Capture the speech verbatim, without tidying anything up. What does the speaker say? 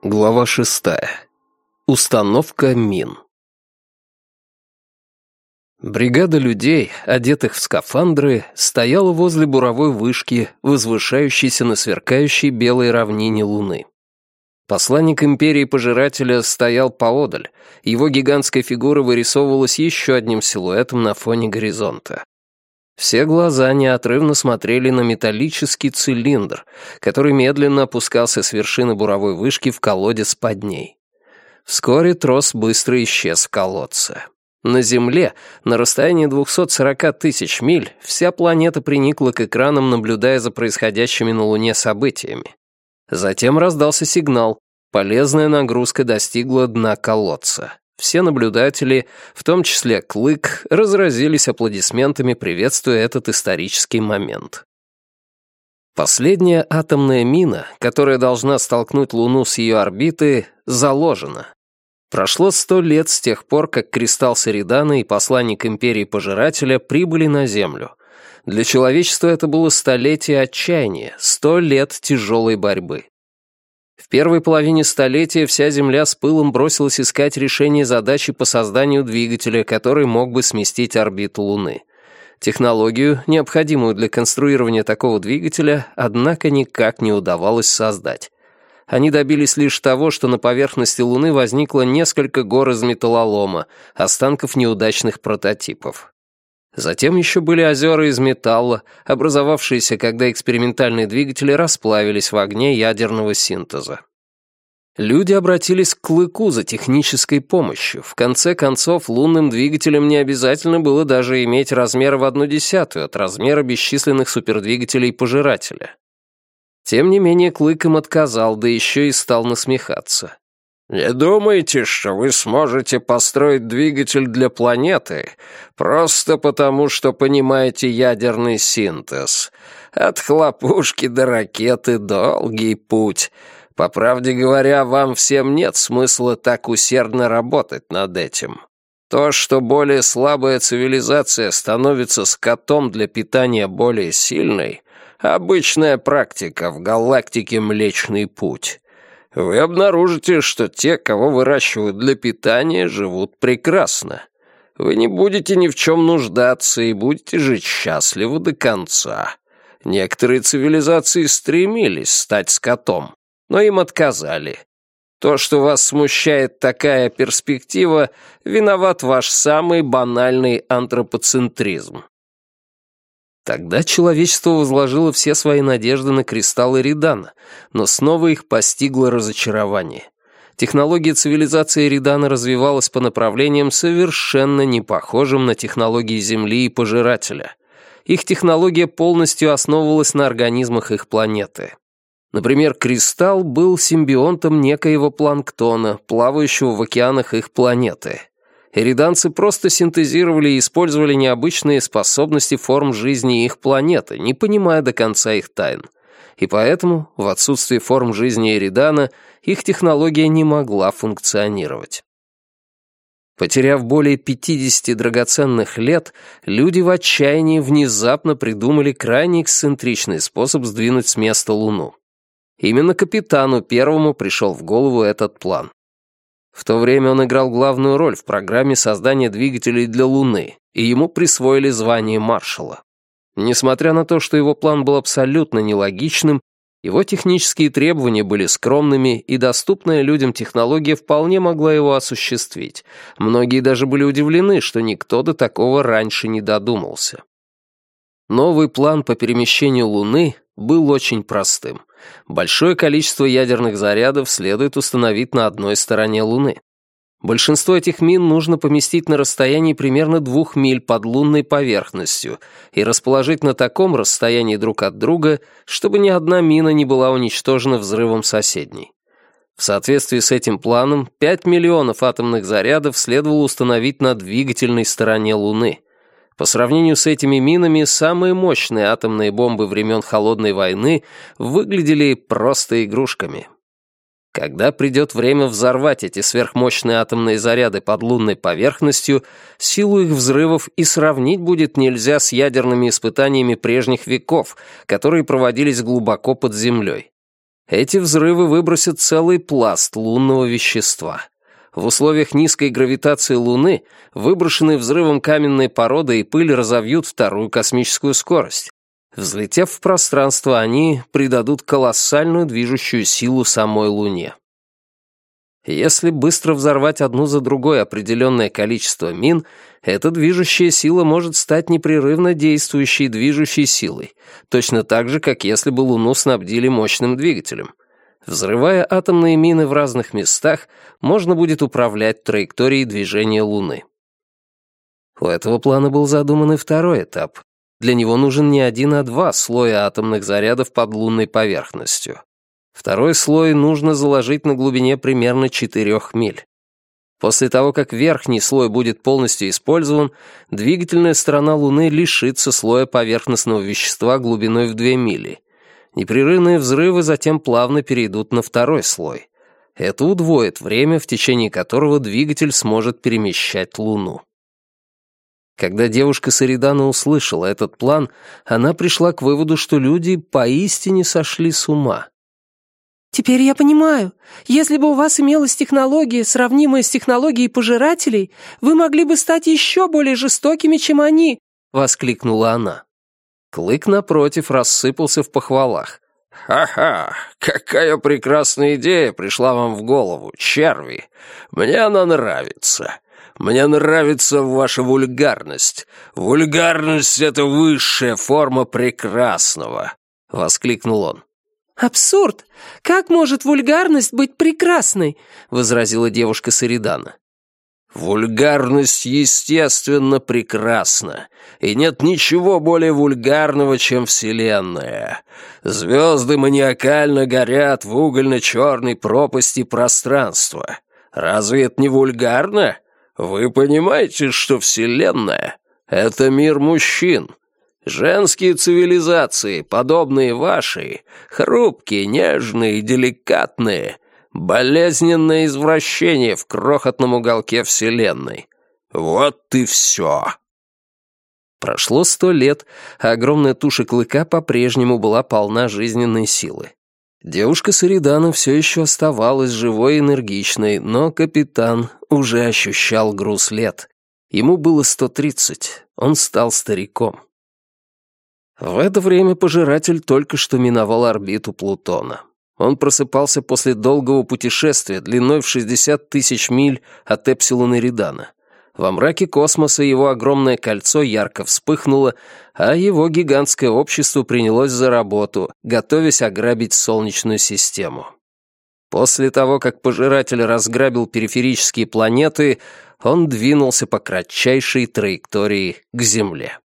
Глава шестая. Установка мин. Бригада людей, одетых в скафандры, стояла возле буровой вышки, возвышающейся на сверкающей белой равнине Луны. Посланник Империи Пожирателя стоял поодаль, его гигантская фигура вырисовывалась еще одним силуэтом на фоне горизонта. Все глаза неотрывно смотрели на металлический цилиндр, который медленно опускался с вершины буровой вышки в колодец под ней. Вскоре трос быстро исчез в колодце. На Земле, на расстоянии двухсот сорока тысяч миль, вся планета приникла к экранам, наблюдая за происходящими на Луне событиями. Затем раздался сигнал. Полезная нагрузка достигла дна колодца. Все наблюдатели, в том числе Клык, разразились аплодисментами, приветствуя этот исторический момент. Последняя атомная мина, которая должна столкнуть Луну с ее орбиты, заложена. Прошло сто лет с тех пор, как кристалл Саридана и посланник Империи Пожирателя прибыли на Землю. Для человечества это было столетие отчаяния, сто лет тяжелой борьбы. В первой половине столетия вся Земля с пылом бросилась искать решение задачи по созданию двигателя, который мог бы сместить орбиту Луны. Технологию, необходимую для конструирования такого двигателя, однако никак не удавалось создать. Они добились лишь того, что на поверхности Луны возникло несколько гор из металлолома, останков неудачных прототипов. Затем еще были озера из металла, образовавшиеся, когда экспериментальные двигатели расплавились в огне ядерного синтеза. Люди обратились к Клыку за технической помощью. В конце концов, лунным двигателям не обязательно было даже иметь размер в одну десятую от размера бесчисленных супердвигателей Пожирателя. Тем не менее, Клык им отказал, да еще и стал насмехаться. «Не думайте, что вы сможете построить двигатель для планеты просто потому, что понимаете ядерный синтез. От хлопушки до ракеты долгий путь. По правде говоря, вам всем нет смысла так усердно работать над этим. То, что более слабая цивилизация становится скотом для питания более сильной, обычная практика в галактике Млечный Путь». Вы обнаружите, что те, кого выращивают для питания, живут прекрасно. Вы не будете ни в чем нуждаться и будете жить счастливо до конца. Некоторые цивилизации стремились стать скотом, но им отказали. То, что вас смущает такая перспектива, виноват ваш самый банальный антропоцентризм. Тогда человечество возложило все свои надежды на кристаллы Эридана, но снова их постигло разочарование. Технология цивилизации Эридана развивалась по направлениям, совершенно не похожим на технологии Земли и Пожирателя. Их технология полностью основывалась на организмах их планеты. Например, кристалл был симбионтом некоего планктона, плавающего в океанах их планеты. Эриданцы просто синтезировали и использовали необычные способности форм жизни их планеты, не понимая до конца их тайн. И поэтому, в отсутствие форм жизни Эридана, их технология не могла функционировать. Потеряв более пятидесяти драгоценных лет, люди в отчаянии внезапно придумали крайне эксцентричный способ сдвинуть с места Луну. Именно капитану первому пришел в голову этот план. В то время он играл главную роль в программе создания двигателей для Луны, и ему присвоили звание маршала. Несмотря на то, что его план был абсолютно нелогичным, его технические требования были скромными, и доступная людям технология вполне могла его осуществить. Многие даже были удивлены, что никто до такого раньше не додумался. Новый план по перемещению Луны был очень простым. Большое количество ядерных зарядов следует установить на одной стороне Луны. Большинство этих мин нужно поместить на расстоянии примерно двух миль под лунной поверхностью и расположить на таком расстоянии друг от друга, чтобы ни одна мина не была уничтожена взрывом соседней. В соответствии с этим планом, пять миллионов атомных зарядов следовало установить на двигательной стороне Луны. По сравнению с этими минами, самые мощные атомные бомбы времен Холодной войны выглядели просто игрушками. Когда придет время взорвать эти сверхмощные атомные заряды под лунной поверхностью, силу их взрывов и сравнить будет нельзя с ядерными испытаниями прежних веков, которые проводились глубоко под землей. Эти взрывы выбросят целый пласт лунного вещества. В условиях низкой гравитации Луны выброшенные взрывом каменные породы и пыль разовьют вторую космическую скорость. Взлетев в пространство, они придадут колоссальную движущую силу самой Луне. Если быстро взорвать одну за другой определенное количество мин, эта движущая сила может стать непрерывно действующей движущей силой, точно так же, как если бы Луну снабдили мощным двигателем. Взрывая атомные мины в разных местах, можно будет управлять траекторией движения Луны. У этого плана был задуман и второй этап. Для него нужен не один, а два слоя атомных зарядов под лунной поверхностью. Второй слой нужно заложить на глубине примерно четырёх миль. После того, как верхний слой будет полностью использован, двигательная сторона Луны лишится слоя поверхностного вещества глубиной в две мили. Непрерывные взрывы затем плавно перейдут на второй слой. Это удвоит время, в течение которого двигатель сможет перемещать Луну. Когда девушка с Эридана услышала этот план, она пришла к выводу, что люди поистине сошли с ума. «Теперь я понимаю. Если бы у вас имелась технология, сравнимая с технологией пожирателей, вы могли бы стать еще более жестокими, чем они», — воскликнула она. Клык, напротив, рассыпался в похвалах. «Ха-ха! Какая прекрасная идея пришла вам в голову, черви! Мне она нравится. Мне нравится ваша вульгарность. Вульгарность — это высшая форма прекрасного!» — воскликнул он. «Абсурд! Как может вульгарность быть прекрасной?» — возразила девушка с Эридана. «Вульгарность, естественно, прекрасна, и нет ничего более вульгарного, чем Вселенная. Звезды маниакально горят в угольно-черной пропасти пространства. Разве это не вульгарно? Вы понимаете, что Вселенная — это мир мужчин. Женские цивилизации, подобные вашей, хрупкие, нежные, деликатные, болезненное извращение в крохотном уголке Вселенной. Вот и все». Прошло сто лет, а огромная туша клыка по-прежнему была полна жизненной силы. Девушка с Эридана все еще оставалась живой и энергичной, но капитан уже ощущал груз лет. Ему было сто тридцать, он стал стариком. В это время пожиратель только что миновал орбиту Плутона. Он просыпался после долгого путешествия длиной в шестьдесят тысяч миль от Эпсилон Эридана. Во мраке космоса его огромное кольцо ярко вспыхнуло, а его гигантское общество принялось за работу, готовясь ограбить Солнечную систему. После того, как пожиратель разграбил периферические планеты, он двинулся по кратчайшей траектории к Земле.